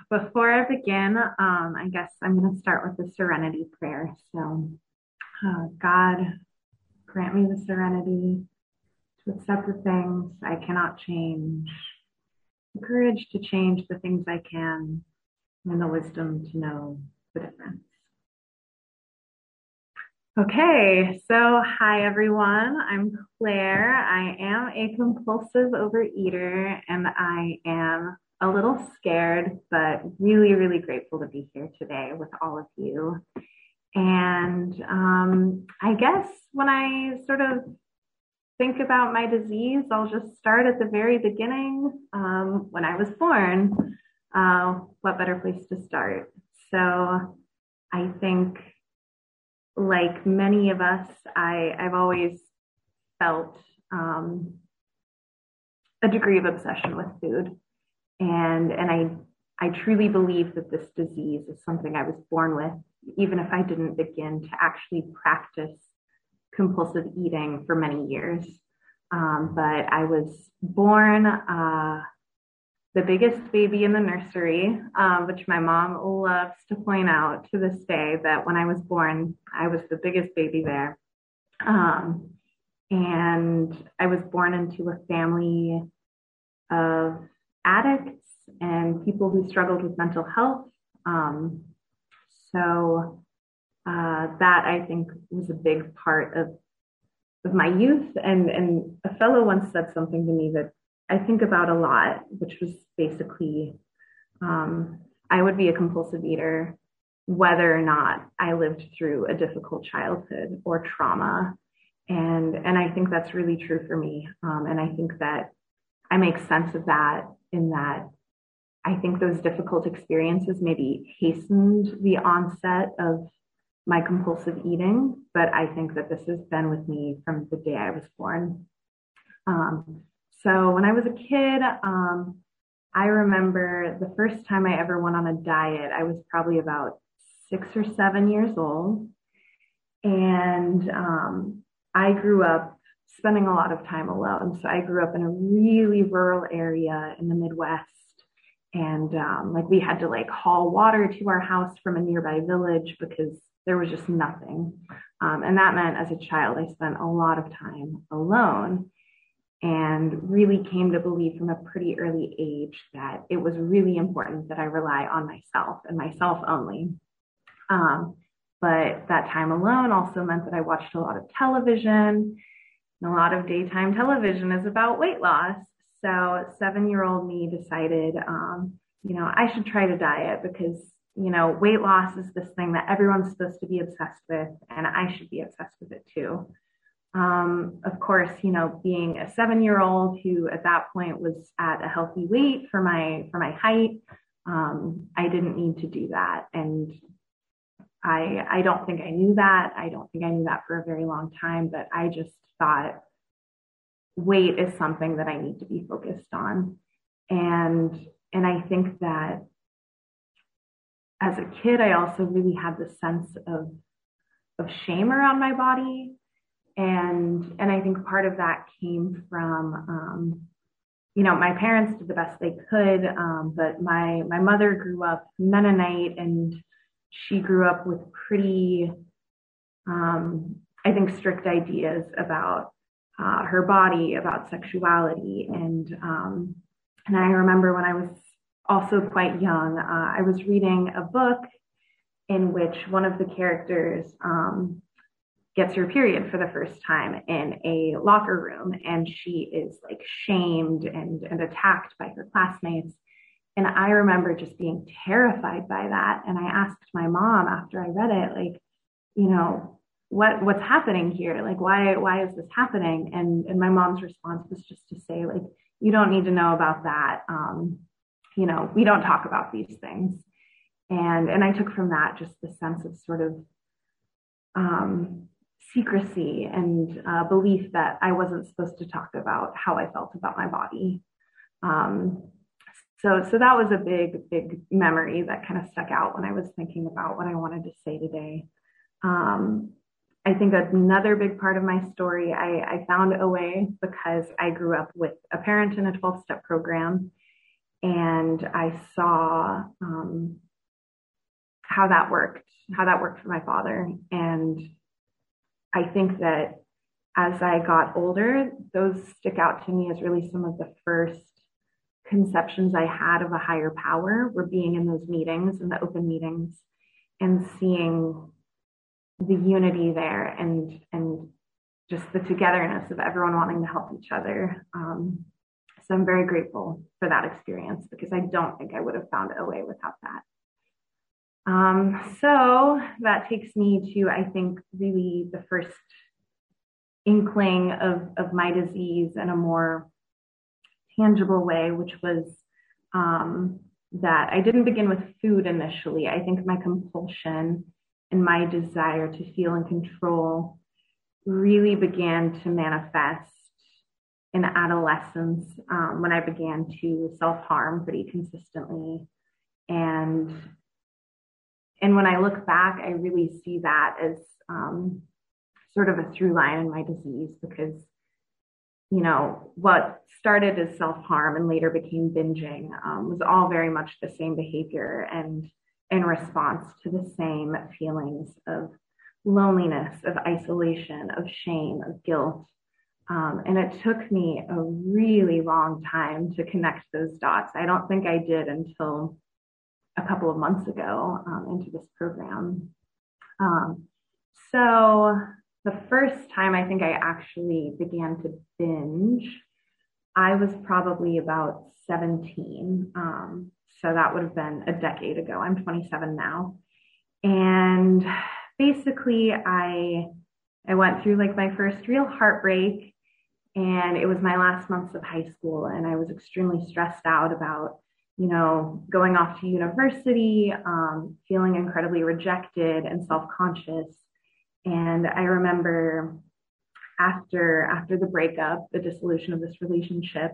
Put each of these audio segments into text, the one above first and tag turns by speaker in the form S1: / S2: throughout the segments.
S1: Before I begin, I guess I'm going to start with the serenity prayer. God, grant me the serenity to accept the things I cannot change, the courage to change the things I can, and the wisdom to know the difference. Okay, so hi everyone. I'm Claire. I am a compulsive overeater and I am a little scared, but really, really grateful to be here today with all of you. And I guess when I sort of think about my disease, I'll just start at the very beginning when I was born. What better place to start? So I think like many of us, I've always felt a degree of obsession with food. And I truly believe that this disease is something I was born with, even if I didn't begin to actually practice compulsive eating for many years. But I was born the biggest baby in the nursery, which my mom loves to point out to this day that when I was born, I was the biggest baby there. And I was born into a family of addicts and people who struggled with mental health. That I think was a big part of my youth. And a fellow once said something to me that I think about a lot, which was basically I would be a compulsive eater whether or not I lived through a difficult childhood or trauma. And I think that's really true for me. And I think that I make sense of that in that I think those difficult experiences maybe hastened the onset of my compulsive eating, but I think that this has been with me from the day I was born. So when I was a kid, I remember the first time I ever went on a diet, I was probably about 6 or 7 years old. And I grew up spending a lot of time alone. So I grew up in a really rural area in the Midwest. And like we had to like haul water to our house from a nearby village because there was just nothing. And that meant as a child, I spent a lot of time alone and really came to believe from a pretty early age that it was really important that I rely on myself and myself only. But that time alone also meant that I watched a lot of television, and a lot of daytime television is about weight loss. So 7-year-old me decided, I should try to diet because, weight loss is this thing that everyone's supposed to be obsessed with, and I should be obsessed with it too. Of course, being a 7-year-old who at that point was at a healthy weight for my height, I didn't need to do that. And I don't think I knew that. I don't think I knew that for a very long time, but I just thought weight is something that I need to be focused on. And I think that as a kid, I also really had this sense of shame around my body. And I think part of that came from, my parents did the best they could, but my mother grew up Mennonite and she grew up with pretty, I think, strict ideas about her body, about sexuality. And I remember when I was also quite young, I was reading a book in which one of the characters gets her period for the first time in a locker room, and she is like shamed and attacked by her classmates. And I remember just being terrified by that. And I asked my mom after I read it, like, what's happening here? Like, why is this happening? And my mom's response was just to say, like, you don't need to know about that. We don't talk about these things. And I took from that just the sense of sort of secrecy and belief that I wasn't supposed to talk about how I felt about my body. So that was a big, big memory that kind of stuck out when I was thinking about what I wanted to say today. I think another big part of my story, I found OA because I grew up with a parent in a 12-step program. And I saw how that worked for my father. And I think that as I got older, those stick out to me as really some of the first conceptions I had of a higher power, were being in those meetings, in the open meetings, and seeing the unity there, and just the togetherness of everyone wanting to help each other. So I'm very grateful for that experience, because I don't think I would have found OA without that. So that takes me to, I think, really the first inkling of my disease in a more tangible way, which was that I didn't begin with food initially. I think my compulsion and my desire to feel in control really began to manifest in adolescence, when I began to self-harm pretty consistently. And when I look back, I really see that as sort of a through line in my disease, because, you know, what started as self-harm and later became binging was all very much the same behavior, and in response to the same feelings of loneliness, of isolation, of shame, of guilt. And it took me a really long time to connect those dots. I don't think I did until a couple of months ago into this program. So the first time I think I actually began to binge, I was probably about 17. So that would have been a decade ago. I'm 27 now. And basically I went through like my first real heartbreak, and it was my last months of high school, and I was extremely stressed out about, you know, going off to university, feeling incredibly rejected and self-conscious. And I remember after the breakup, the dissolution of this relationship,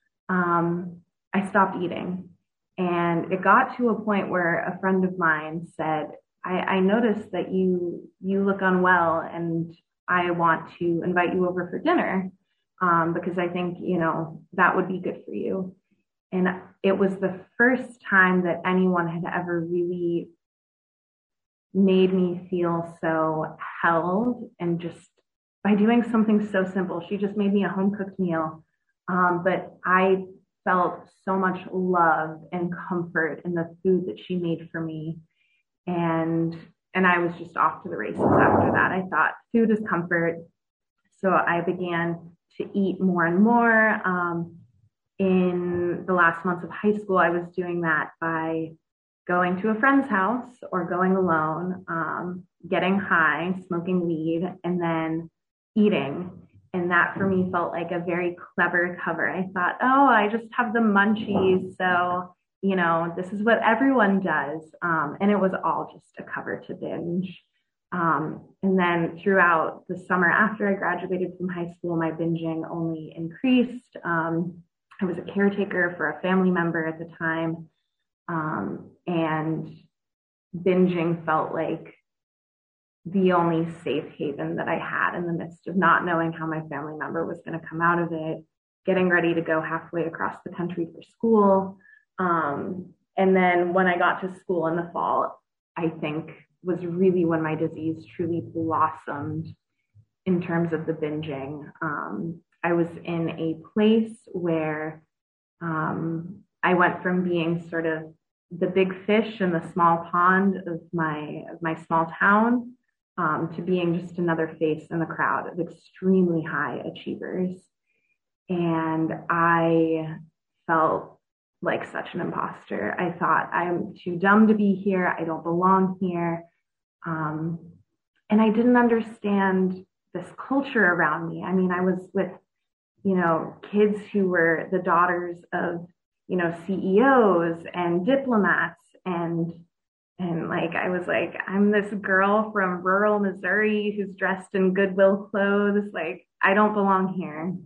S1: I stopped eating. And it got to a point where a friend of mine said, I noticed that you look unwell, and I want to invite you over for dinner, because I think, you know, that would be good for you. And it was the first time that anyone had ever really made me feel so held, and just by doing something so simple. She just made me a home cooked meal. But I felt so much love and comfort in the food that she made for me. And I was just off to the races after that. I thought food is comfort. So I began to eat more and more. In the last months of high school, I was doing that by going to a friend's house or going alone, getting high, smoking weed, and then eating. And that for me felt like a very clever cover. I thought, oh, I just have the munchies. So, you know, this is what everyone does. And it was all just a cover to binge. And then throughout the summer after I graduated from high school, my binging only increased. I was a caretaker for a family member at the time. And binging felt like the only safe haven that I had in the midst of not knowing how my family member was going to come out of it, getting ready to go halfway across the country for school. And then when I got to school in the fall, I think was really when my disease truly blossomed in terms of the binging. I was in a place where I went from being sort of the big fish in the small pond of my small town, to being just another face in the crowd of extremely high achievers. And I felt like such an imposter. I thought, I'm too dumb to be here. I don't belong here. And I didn't understand this culture around me. I mean, I was with, you know, kids who were the daughters of, you know, CEOs and diplomats, and like, I was like, I'm this girl from rural Missouri who's dressed in Goodwill clothes. Like, I don't belong here.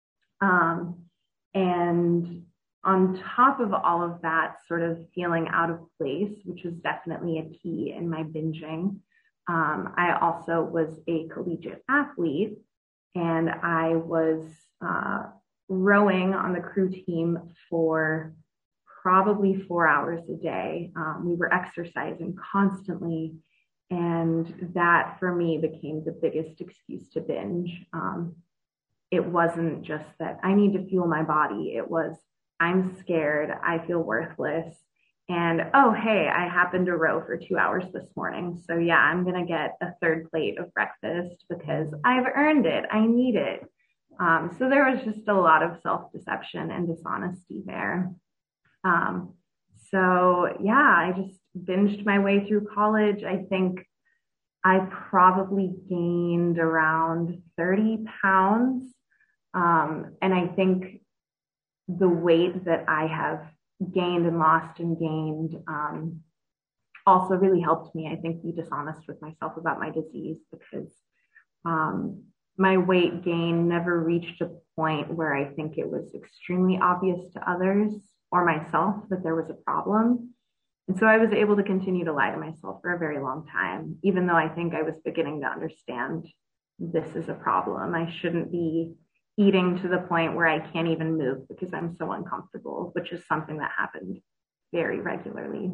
S1: And on top of all of that sort of feeling out of place, which was definitely a key in my binging, I also was a collegiate athlete, and I was rowing on the crew team for probably 4 hours a day. We were exercising constantly. And that for me became the biggest excuse to binge. It wasn't just that I need to fuel my body. It was, I'm scared. I feel worthless. And oh, hey, I happened to row for 2 hours this morning. So yeah, I'm going to get a third plate of breakfast because I've earned it. I need it. So there was just a lot of self-deception and dishonesty there. Um, so yeah, I just binged my way through college. I think I probably gained around 30 pounds. And I think the weight that I have gained and lost and gained also really helped me, I think, be dishonest with myself about my disease because my weight gain never reached a point where I think it was extremely obvious to others or myself that there was a problem. And so I was able to continue to lie to myself for a very long time, even though I think I was beginning to understand this is a problem. I shouldn't be eating to the point where I can't even move because I'm so uncomfortable, which is something that happened very regularly.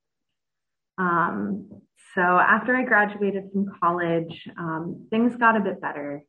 S1: So after I graduated from college, things got a bit better.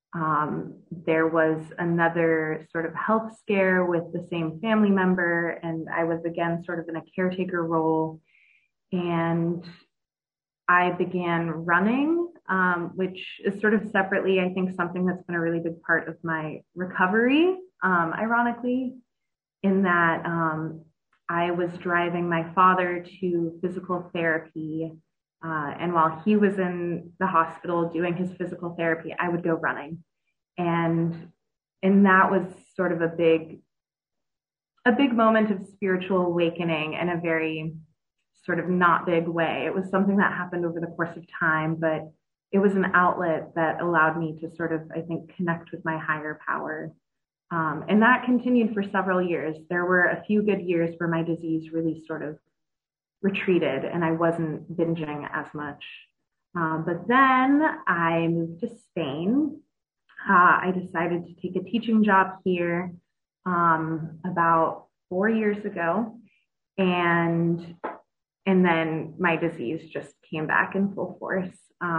S1: There was another sort of health scare with the same family member, and I was again sort of in a caretaker role. And I began running, which is sort of separately, I think, something that's been a really big part of my recovery, ironically, in that I was driving my father to physical therapy. And while he was in the hospital doing his physical therapy, I would go running. And that was sort of a big moment of spiritual awakening in a very sort of not big way. It was something that happened over the course of time, but it was an outlet that allowed me to sort of, I think, connect with my higher power. And that continued for several years. There were a few good years where my disease really sort of retreated and I wasn't binging as much. But then I moved to Spain. I decided to take a teaching job here about 4 years ago. And then my disease just came back in full force.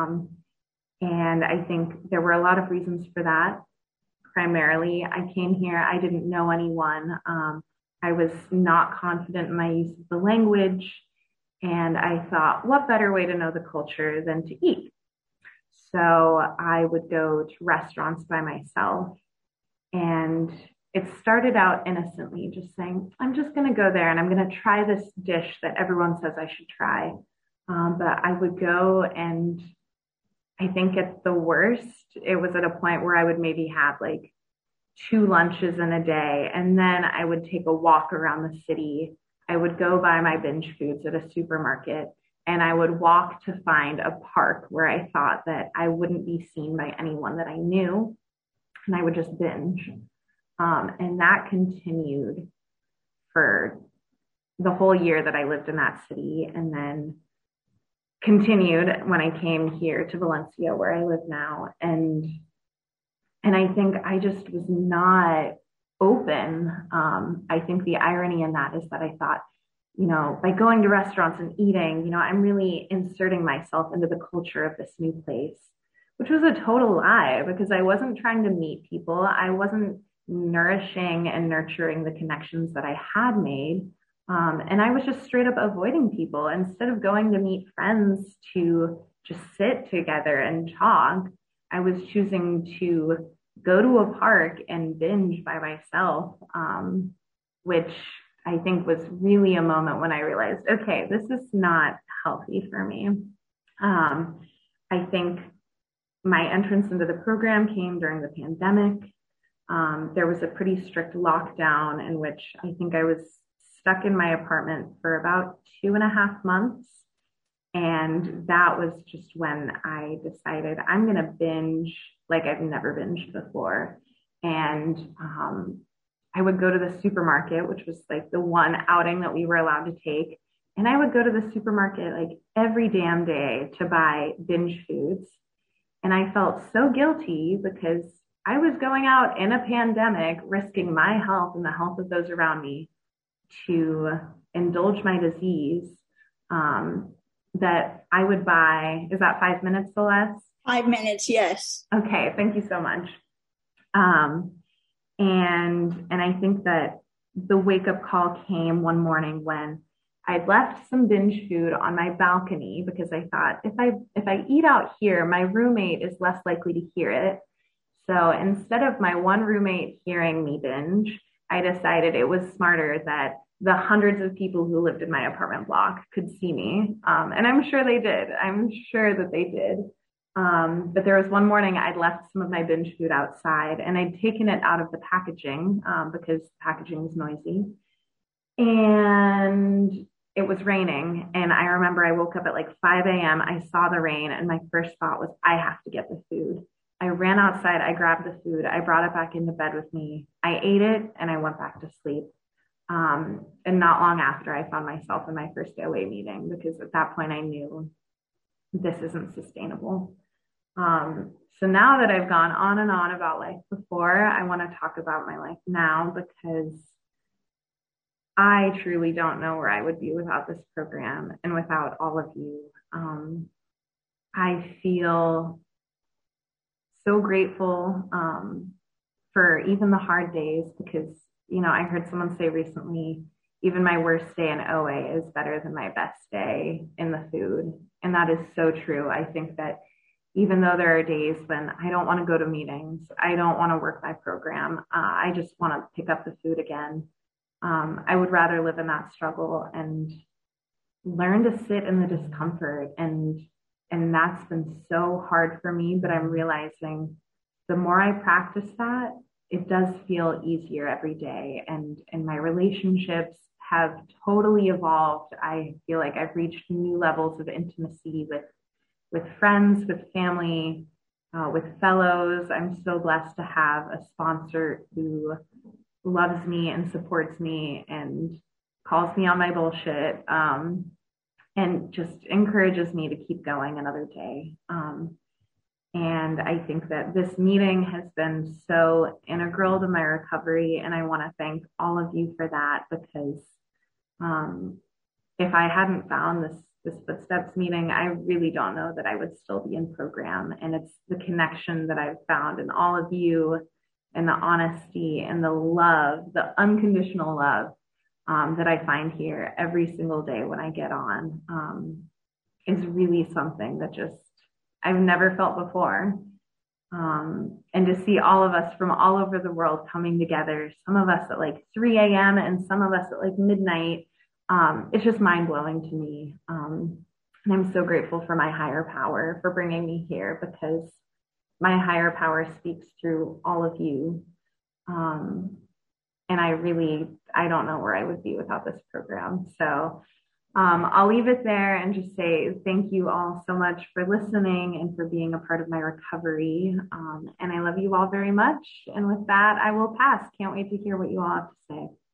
S1: And I think there were a lot of reasons for that. Primarily, I came here, I didn't know anyone. I was not confident in my use of the language. And I thought, what better way to know the culture than to eat? So I would go to restaurants by myself. And it started out innocently, just saying, I'm just going to go there and I'm going to try this dish that everyone says I should try. But I would go, and I think at the worst, it was at a point where I would maybe have like 2 lunches in a day. And then I would take a walk around the city. I would go buy my binge foods at a supermarket, and I would walk to find a park where I thought that I wouldn't be seen by anyone that I knew. And I would just binge. And that continued for the whole year that I lived in that city, and then continued when I came here to Valencia, where I live now. And I think I just was not open. I think the irony in that is that I thought, by going to restaurants and eating, I'm really inserting myself into the culture of this new place, which was a total lie because I wasn't trying to meet people. I wasn't nourishing and nurturing the connections that I had made. And I was just straight up avoiding people. Instead of going to meet friends to just sit together and talk, I was choosing to go to a park and binge by myself, which I think was really a moment when I realized, okay, this is not healthy for me. I think my entrance into the program came during the pandemic. There was a pretty strict lockdown in which I think I was stuck in my apartment for about 2.5 months. And that was just when I decided I'm going to binge like I've never binged before. And I would go to the supermarket, which was like the one outing that we were allowed to take. And I would go to the supermarket like every damn day to buy binge foods. And I felt so guilty because I was going out in a pandemic, risking my health and the health of those around me to indulge my disease, that I would buy, is that 5 minutes, Celeste?
S2: 5 minutes, yes.
S1: Okay, thank you so much. Um, and I think that the wake up call came one morning when I'd left some binge food on my balcony because I thought if I eat out here, my roommate is less likely to hear it. So instead of my one roommate hearing me binge, I decided it was smarter that the hundreds of people who lived in my apartment block could see me. And I'm sure they did. I'm sure that they did. But there was one morning I'd left some of my binge food outside and I'd taken it out of the packaging because packaging is noisy. And it was raining. And I remember I woke up at like 5 a.m. I saw the rain, and my first thought was, I have to get the food. I ran outside, I grabbed the food, I brought it back into bed with me. I ate it and I went back to sleep. And not long after, I found myself in my first OA meeting because at that point I knew this isn't sustainable. So now that I've gone on and on about life before, I want to talk about my life now because I truly don't know where I would be without this program and without all of you. I feel so grateful for even the hard days because, I heard someone say recently, even my worst day in OA is better than my best day in the food. And that is so true. I think that even though there are days when I don't want to go to meetings, I don't want to work my program, I just want to pick up the food again. I would rather live in that struggle and learn to sit in the discomfort. And that's been so hard for me, but I'm realizing the more I practice that, it does feel easier every day. And my relationships have totally evolved. I feel like I've reached new levels of intimacy with friends, with family, with fellows. I'm so blessed to have a sponsor who loves me and supports me and calls me on my bullshit, and just encourages me to keep going another day. And I think that this meeting has been so integral to my recovery. And I want to thank all of you for that because if I hadn't found this Footsteps meeting, I really don't know that I would still be in program. And it's the connection that I've found in all of you and the honesty and the love, the unconditional love that I find here every single day when I get on is really something that just I've never felt before. And to see all of us from all over the world coming together, some of us at like 3 a.m. and some of us at like midnight, it's just mind blowing to me. And I'm so grateful for my higher power for bringing me here because my higher power speaks through all of you. And I don't know where I would be without this program. So I'll leave it there and just say thank you all so much for listening and for being a part of my recovery. And I love you all very much. And with that, I will pass. Can't wait to hear what you all have to say.